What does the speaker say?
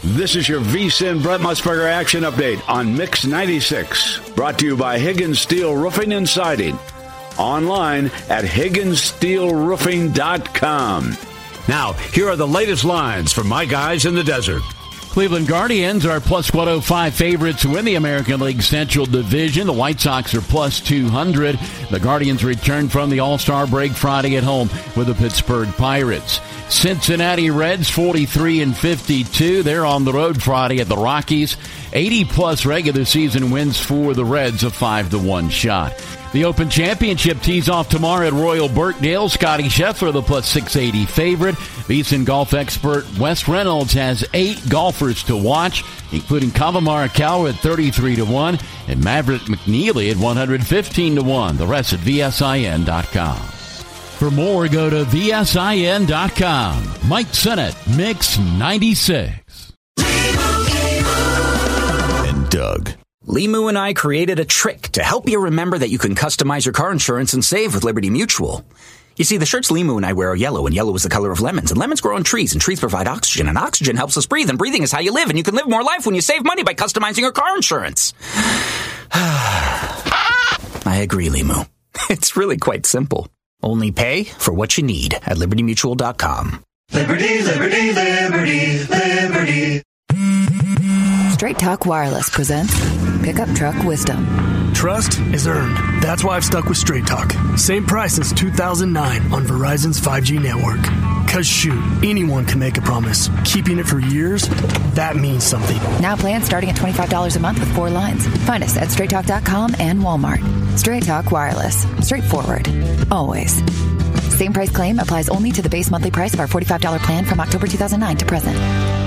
This is your VSiN Brett Musburger Action Update on Mix 96. Brought to you by Higgins Steel Roofing and Siding. Online at HigginsSteelRoofing.com. Now, here are the latest lines from my guys in the desert. Cleveland Guardians are plus 105 favorites to win the American League Central Division. The White Sox are plus 200. The Guardians return from the All-Star break Friday at home with the Pittsburgh Pirates. Cincinnati Reds 43-52. They're on the road Friday at the Rockies. 80-plus regular season wins for the Reds, a 5-1 shot. The Open Championship tees off tomorrow at Royal Birkdale. Scotty Scheffler, the plus 680 favorite. VSiN golf expert Wes Reynolds has 8 golfers to watch, including Collin Morikawa at 33-1 and Maverick McNeely at 115-1. The rest at VSIN.com. For more, go to VSIN.com. Mike Sennett, Mix 96. And Doug. Limu and I created a trick to help you remember that you can customize your car insurance and save with Liberty Mutual. You see, the shirts Limu and I wear are yellow, and yellow is the color of lemons. And lemons grow on trees, and trees provide oxygen, and oxygen helps us breathe, and breathing is how you live, and you can live more life when you save money by customizing your car insurance. I agree, Limu. It's really quite simple. Only pay for what you need at LibertyMutual.com. Liberty, liberty, liberty, liberty. Straight Talk Wireless presents Pickup Truck Wisdom. Trust is earned. That's why I've stuck with Straight Talk. Same price since 2009 on Verizon's 5G network. Cause shoot, anyone can make a promise. Keeping it for years, that means something. Now plans starting at $25 a month with 4 lines. Find us at straighttalk.com and Walmart. Straight Talk Wireless. Straightforward. Always. Same price claim applies only to the base monthly price of our $45 plan from October 2009 to present.